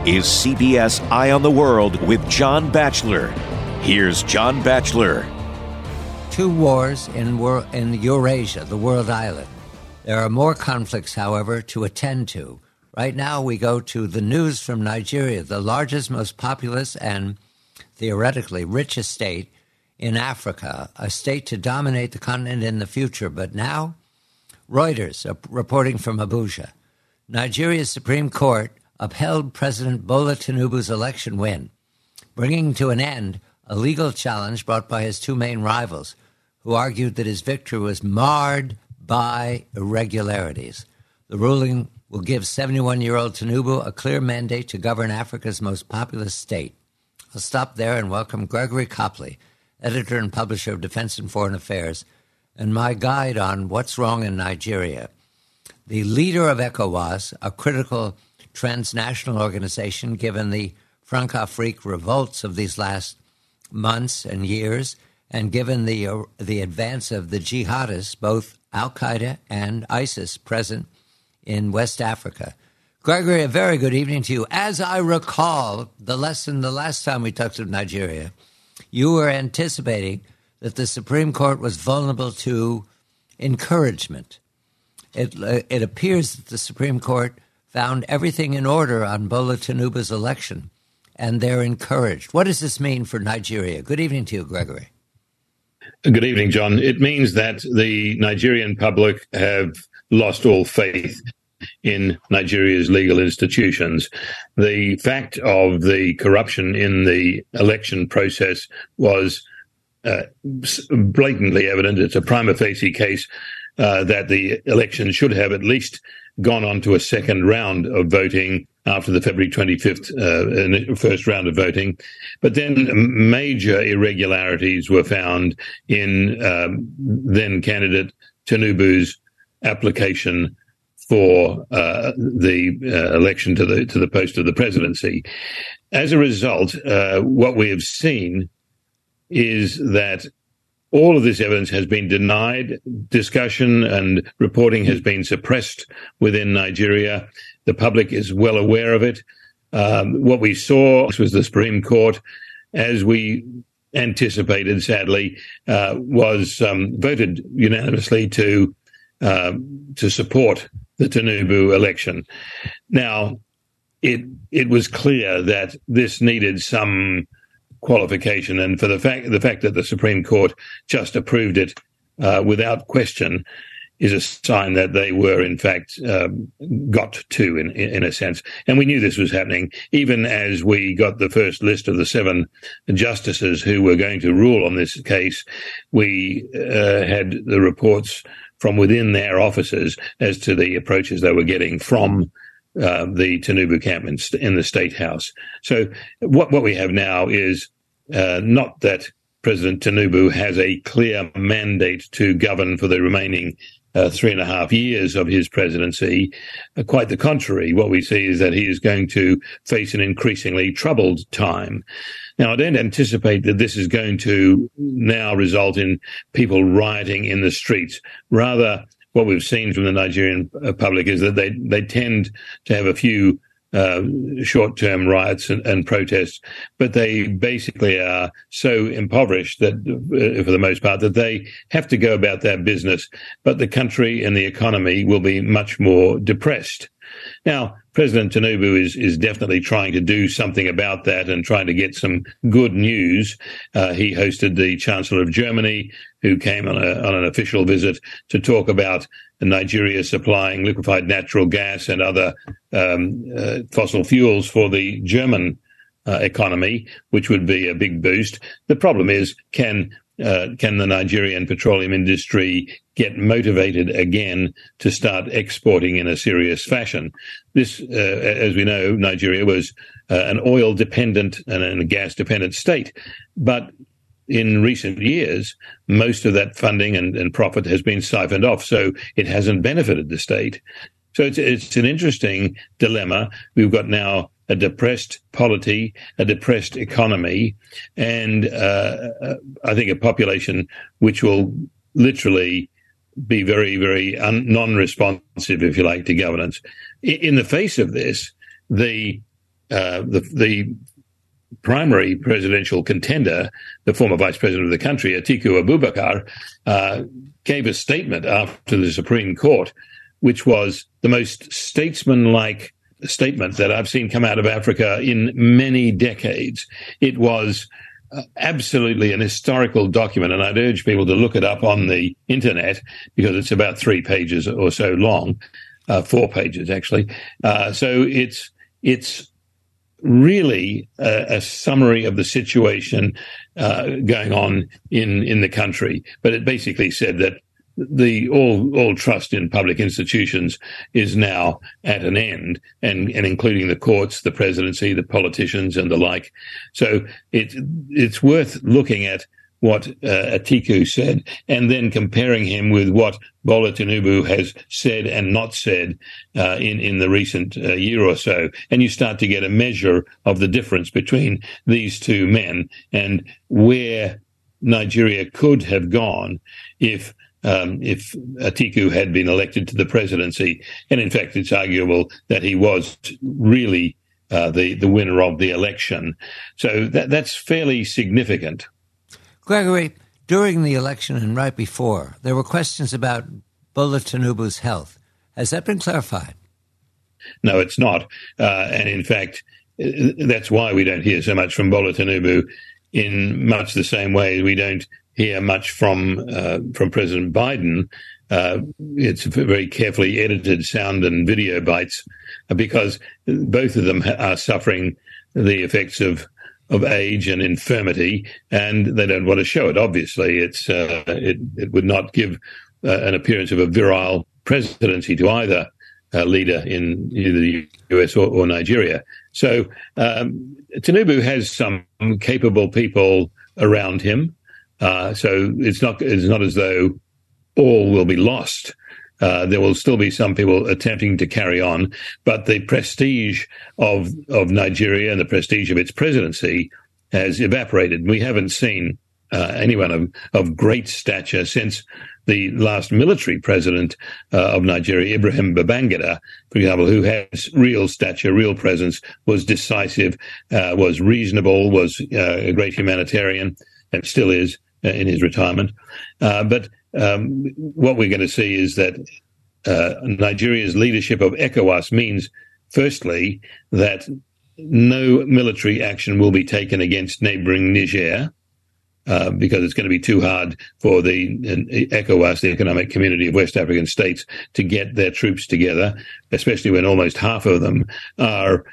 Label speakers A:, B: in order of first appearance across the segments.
A: is CBS Eye on the World with John Batchelor. Here's John Batchelor.
B: Two wars in Eurasia, the world island. There are more conflicts, however, to attend to. Right now, we go to the news from Nigeria, the largest, most populous, and theoretically richest state in Africa, a state to dominate the continent in the future. But now, Reuters reporting from Abuja. Nigeria's Supreme Court upheld President Bola Tinubu's election win, bringing to an end a legal challenge brought by his two main rivals, who argued that his victory was marred by irregularities. The ruling will give 71-year-old Tinubu a clear mandate to govern Africa's most populous state. I'll stop there and welcome Gregory Copley, editor and publisher of Defense and Foreign Affairs, and my guide on what's wrong in Nigeria. The leader of ECOWAS, a critical transnational organization, given the Francophrique revolts of these last months and years, and given the advance of the jihadists, both Al-Qaeda and ISIS, present in West Africa. Gregory, a very good evening to you. As I recall, the last time we talked about Nigeria, you were anticipating that the Supreme Court was vulnerable to encouragement. It appears that the Supreme Court found everything in order on Bola Tinubu's election, and they're encouraged. What does this mean for Nigeria? Good evening to you, Gregory.
C: Good evening, John. It means that the Nigerian public have lost all faith in Nigeria's legal institutions. The fact of the corruption in the election process was blatantly evident. It's a prima facie case that the election should have at least gone on to a second round of voting after the February 25th first round of voting. But then major irregularities were found in then candidate Tinubu's application for the election to the post of the presidency. As a result, what we have seen is that all of this evidence has been denied. Discussion and reporting has been suppressed within Nigeria. The public is well aware of it. What we saw was the Supreme Court, as we anticipated, sadly, was voted unanimously to support the Tinubu election. Now, it was clear that this needed some qualification, and for the fact that the Supreme Court just approved it without question is a sign that they were in fact got to in a sense. And we knew this was happening even as we got the first list of the 7 justices who were going to rule on this case. We had the reports from within their offices as to the approaches they were getting from the Tinubu camp in the State House. So what we have now is not that President Tinubu has a clear mandate to govern for the remaining 3.5 years of his presidency. Quite the contrary. What we see is that he is going to face an increasingly troubled time. Now, I don't anticipate that this is going to now result in people rioting in the streets. Rather, what we've seen from the Nigerian public is that they tend to have a few short-term riots and protests, but they basically are so impoverished that, for the most part, that they have to go about their business, but the country and the economy will be much more depressed. Now, President Tinubu is definitely trying to do something about that and trying to get some good news. He hosted the Chancellor of Germany, who came on an official visit to talk about Nigeria supplying liquefied natural gas and other fossil fuels for the German economy, which would be a big boost. The problem is, can the Nigerian petroleum industry get motivated again to start exporting in a serious fashion? This, as we know, Nigeria was an oil-dependent and a gas-dependent state. But in recent years, most of that funding and profit has been siphoned off, so it hasn't benefited the state. So it's an interesting dilemma. We've got now a depressed polity, a depressed economy, and I think a population which will literally be very, very non-responsive, if you like, to governance. In the face of this, the the primary presidential contender, the former vice president of the country, Atiku Abubakar, gave a statement after the Supreme Court, which was the most statesman-like statement that I've seen come out of Africa in many decades. It was absolutely an historical document, and I'd urge people to look it up on the internet because it's about 3 pages or so long, 4 pages actually. So it's really a summary of the situation going on in the country. But it basically said that all trust in public institutions is now at an end, and including the courts, the presidency, the politicians, and the like. So it's worth looking at what Atiku said, and then comparing him with what Bola Tinubu has said and not said in the recent year or so. And you start to get a measure of the difference between these two men and where Nigeria could have gone if Atiku had been elected to the presidency. And in fact, it's arguable that he was really the winner of the election. So that's fairly significant.
B: Gregory, during the election and right before, there were questions about Bola Tinubu's health. Has that been clarified?
C: No, it's not. And in fact, that's why we don't hear so much from Bola Tinubu in much the same way we don't hear much from President Biden. It's very carefully edited sound and video bites because both of them are suffering the effects of age and infirmity, and they don't want to show it. Obviously, it would not give an appearance of a virile presidency to either leader in either the US or Nigeria. So Tinubu has some capable people around him. So it's not as though all will be lost. There will still be some people attempting to carry on, but the prestige of Nigeria and the prestige of its presidency has evaporated. We haven't seen anyone of great stature since the last military president of Nigeria, Ibrahim Babangida, for example, who has real stature, real presence, was decisive, was reasonable, was a great humanitarian, and still is in his retirement. But what we're going to see is that Nigeria's leadership of ECOWAS means, firstly, that no military action will be taken against neighboring Niger, because it's going to be too hard for the ECOWAS, the Economic Community of West African States, to get their troops together, especially when almost half of them are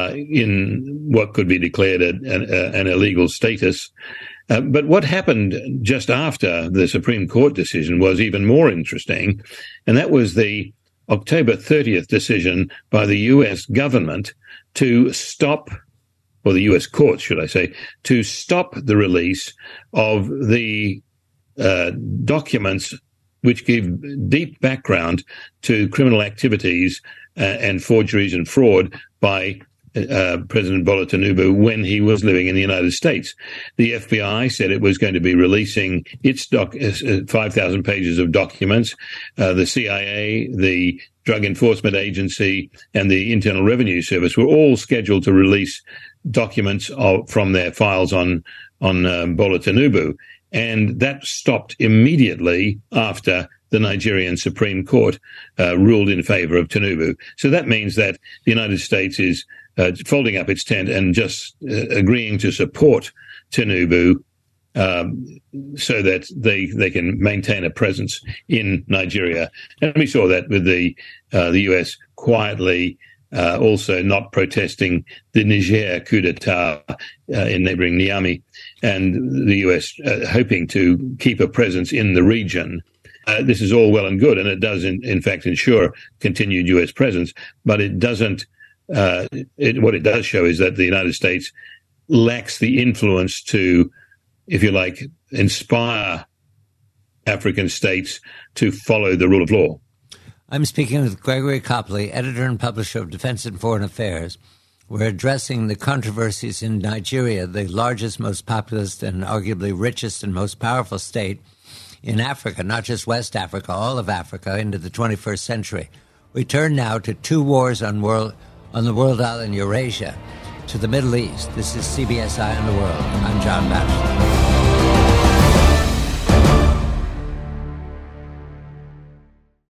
C: in what could be declared an illegal status. But what happened just after the Supreme Court decision was even more interesting, and that was the October 30th decision by the U.S. government to stop, or the U.S. courts, should I say, to stop the release of the documents which give deep background to criminal activities and forgeries and fraud by President Bola Tinubu when he was living in the United States. The FBI said it was going to be releasing its 5,000 pages of documents. The CIA, the Drug Enforcement Agency, and the Internal Revenue Service were all scheduled to release documents from their files on Bola Tinubu. And that stopped immediately after the Nigerian Supreme Court ruled in favor of Tinubu. So that means that the United States is folding up its tent and just agreeing to support Tinubu so that they can maintain a presence in Nigeria. And we saw that with the US quietly also not protesting the Niger coup d'etat in neighboring Niamey, and the US hoping to keep a presence in the region. This is all well and good, and it does, in fact, ensure continued US presence, but it doesn't. What it does show is that the United States lacks the influence to, if you like, inspire African states to follow the rule of law.
B: I'm speaking with Gregory Copley, editor and publisher of Defense and Foreign Affairs. We're addressing the controversies in Nigeria, the largest, most populous, and arguably richest and most powerful state in Africa, not just West Africa, all of Africa into the 21st century. We turn now to two wars on the world island Eurasia. to the Middle East. This is CBS Eye on the World. I'm John Batchelor.